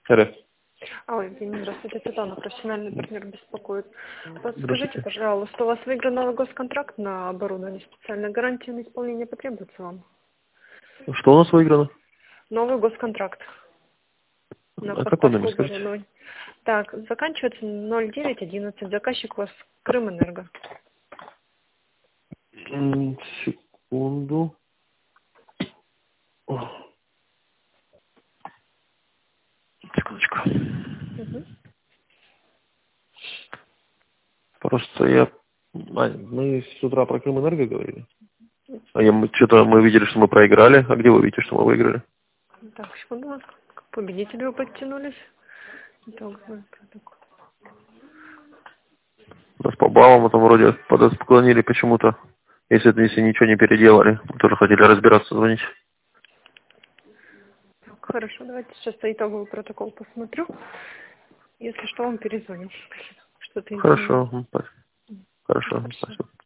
Алло. Алло, Евгений, здравствуйте, Светлана, профессиональный партнер беспокоит. Подскажите, Здравствуйте. пожалуйста, у вас выигран новый госконтракт на оборудование, специальная гарантия на исполнение потребуется вам? Что у нас выиграно? Новый госконтракт на А какой номер, поставку скажите? оборудования. Так, заканчивается 0911, заказчик у вас Крымэнерго. Секунду. Секундочку. Угу. Просто мы с утра про Крымэнерго говорили. Что-то мы видели, что мы проиграли. А где вы видите, что мы выиграли? Так, секунду, к победителю вы подтянулись. Итоговый протокол. Нас по баллам это вроде подосклонили почему-то. Если ничего не переделали. Мы тоже хотели разбираться, звонить. Так, хорошо, давайте сейчас итоговый протокол посмотрю. Если что, вам перезвоним. Что-то изменилось. Хорошо. Хорошо. Хорошо. Спасибо.